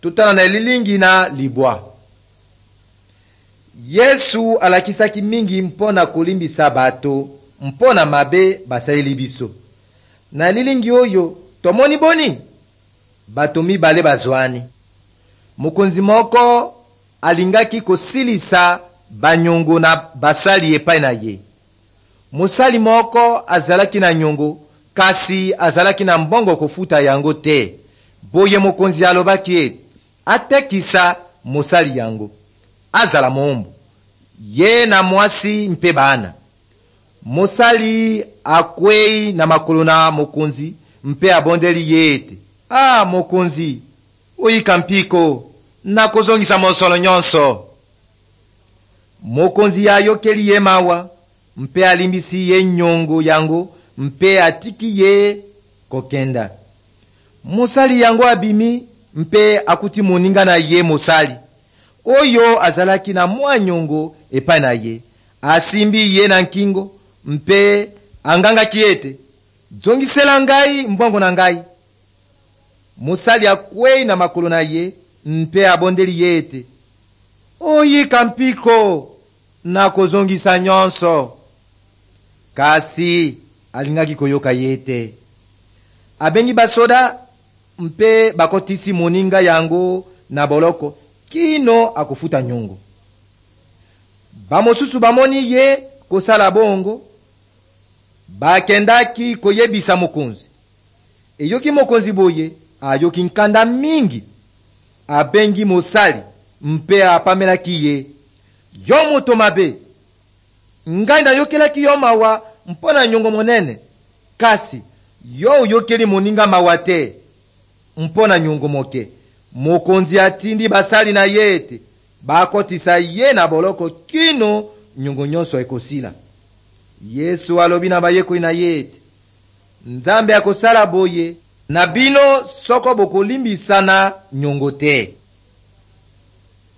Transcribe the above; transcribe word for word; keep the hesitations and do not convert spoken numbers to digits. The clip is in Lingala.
tutala na lilingi na libwa. Yesu alakisaki mingi mpona kolimbisa bato mpona mabe basaleli biso. Na lilingi oyo tomoni boni bato mibale bazwani. Mokonzi moko alingaki kosilisa banyongo na basali epai na ye. Mosali moko azalaki na nyongo kasi azalaki na mbongo kofuta yango te. Boye mokonzi alobaki ete atekisa mosali yango azala mombu ye na mwasi mpe bana. Mosali akwei na makolo na mokonzi mpe abondeli ye ete, ah mokonzi, oyika mpiko na kozongisa mosolo nyonso. Mokonzi ayokeli ye mawa mpe alimbisi ye nyongo yango mpe atiki ye kokenda. Mosali yango abimi mpe akuti moninga na ye mosali oyo azalaki na mwa nyongo epai na ye. Asimbi ye na nkingo mpe angangaki ete, zongisela ngai mbongo na ngai. Mosali akwei na makolo na ye mpe abondeli ye ete, oyika mpiko na kozongisa nyonso. Kasi alingaki koyoka ye te. Abengi basoda mpe bakotisi moninga yango na boloko kino akufuta nyongo. Bamosusu bamoni ye kosala bongo, bakendaki koyebisa mokonzi. Eyoki mokonzi boye ayoki nkanda mingi. Abengi mosali mpe apamelaki ye, yo moto mabe, ngai nayokelaki yo mawa mpona nyongo monene, kasi yo oyokeli moninga mawa te mpona nyongo moke. Mokonzi atindi basali na ye ete bakotisa ye na boloko kino nyongo nyonso ekosila. Yesu alobi na bayekoli na ye ete Nzambe akosala boye na bino soko bokolimbisana nyongo te.